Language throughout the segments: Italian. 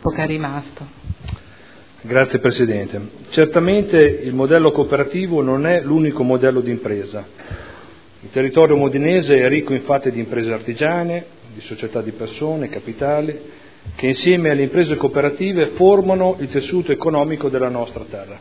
all'epoca è rimasto. Grazie Presidente. Certamente il modello cooperativo non è l'unico modello di impresa. Il territorio modenese è ricco infatti di imprese artigiane, di società di persone, capitali, che insieme alle imprese cooperative formano il tessuto economico della nostra terra.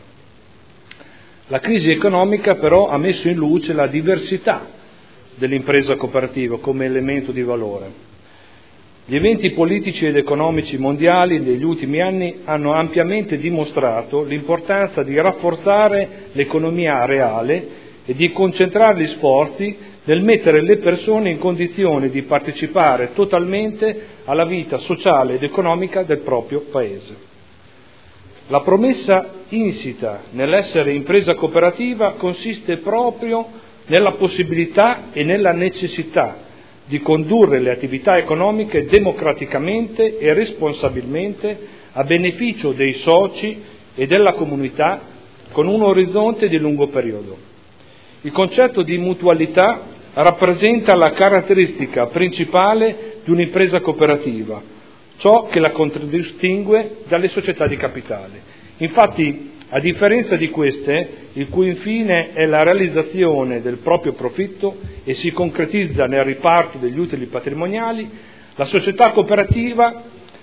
La crisi economica però ha messo in luce la diversità dell'impresa cooperativa come elemento di valore. Gli eventi politici ed economici mondiali degli ultimi anni hanno ampiamente dimostrato l'importanza di rafforzare l'economia reale e di concentrare gli sforzi nel mettere le persone in condizione di partecipare totalmente alla vita sociale ed economica del proprio Paese. La promessa insita nell'essere impresa cooperativa consiste proprio nella possibilità e nella necessità di condurre le attività economiche democraticamente e responsabilmente a beneficio dei soci e della comunità con un orizzonte di lungo periodo. Il concetto di mutualità rappresenta la caratteristica principale di un'impresa cooperativa, ciò che la contraddistingue dalle società di capitale. Infatti, a differenza di queste, il cui fine è la realizzazione del proprio profitto e si concretizza nel riparto degli utili patrimoniali, le società cooperative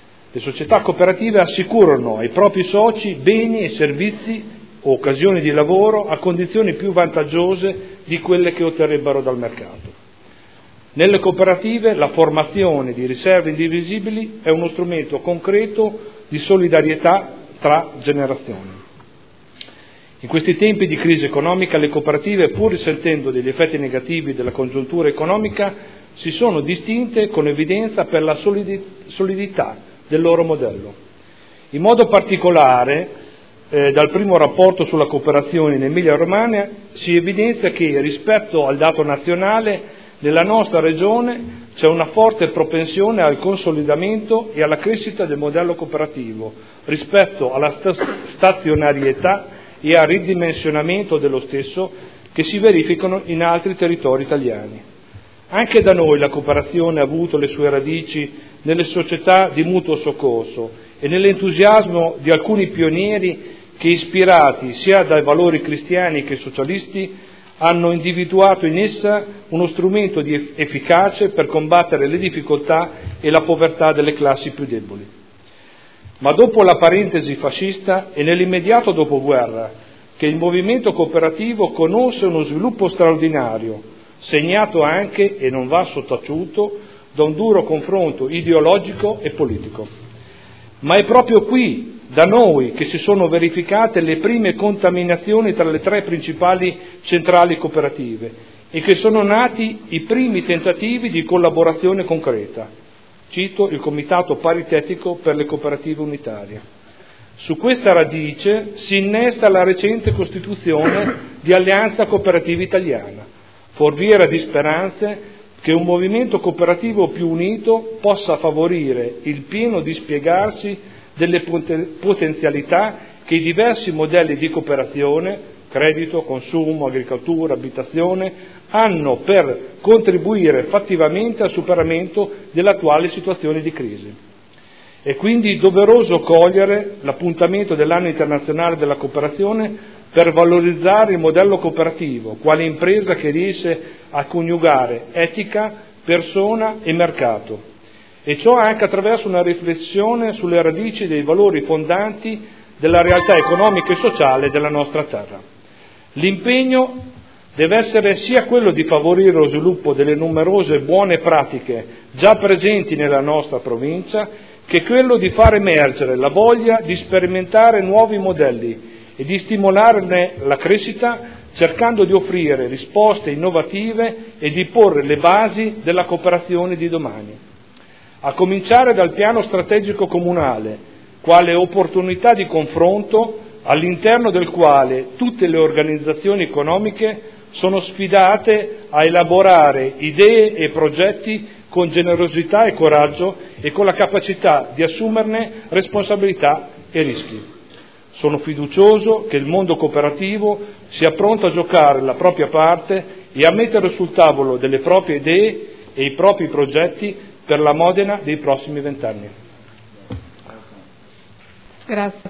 assicurano ai propri soci beni e servizi o occasioni di lavoro a condizioni più vantaggiose di quelle che otterrebbero dal mercato. Nelle cooperative la formazione di riserve indivisibili è uno strumento concreto di solidarietà tra generazioni. In questi tempi di crisi economica le cooperative, pur risentendo degli effetti negativi della congiuntura economica, si sono distinte con evidenza per la solidità del loro modello. In modo particolare, dal primo rapporto sulla cooperazione in Emilia-Romagna si evidenzia che rispetto al dato nazionale nella nostra regione c'è una forte propensione al consolidamento e alla crescita del modello cooperativo rispetto alla stazionarietà e al ridimensionamento dello stesso che si verificano in altri territori italiani. Anche da noi la cooperazione ha avuto le sue radici nelle società di mutuo soccorso e nell'entusiasmo di alcuni pionieri che, ispirati sia dai valori cristiani che socialisti, hanno individuato in essa uno strumento efficace per combattere le difficoltà e la povertà delle classi più deboli. Ma dopo la parentesi fascista e nell'immediato dopoguerra, che il movimento cooperativo conosce uno sviluppo straordinario, segnato anche, e non va sottaciuto, da un duro confronto ideologico e politico. Ma è proprio qui, da noi, che si sono verificate le prime contaminazioni tra le tre principali centrali cooperative e che sono nati i primi tentativi di collaborazione concreta. Cito il Comitato Paritetico per le Cooperative Unitarie. Su questa radice si innesta la recente costituzione di Alleanza Cooperativa Italiana, forviera di speranze che un movimento cooperativo più unito possa favorire il pieno dispiegarsi delle potenzialità che i diversi modelli di cooperazione, credito, consumo, agricoltura, abitazione, hanno per contribuire fattivamente al superamento dell'attuale situazione di crisi. È quindi doveroso cogliere l'appuntamento dell'anno internazionale della cooperazione per valorizzare il modello cooperativo, quale impresa che riesce a coniugare etica, persona e mercato, e ciò anche attraverso una riflessione sulle radici dei valori fondanti della realtà economica e sociale della nostra terra. L'impegno deve essere sia quello di favorire lo sviluppo delle numerose buone pratiche già presenti nella nostra provincia, che quello di far emergere la voglia di sperimentare nuovi modelli e di stimolarne la crescita, cercando di offrire risposte innovative e di porre le basi della cooperazione di domani. A cominciare dal piano strategico comunale, quale opportunità di confronto all'interno del quale tutte le organizzazioni economiche sono sfidate a elaborare idee e progetti con generosità e coraggio e con la capacità di assumerne responsabilità e rischi. Sono fiducioso che il mondo cooperativo sia pronto a giocare la propria parte e a mettere sul tavolo delle proprie idee e i propri progetti per la Modena dei prossimi 20 anni. Grazie.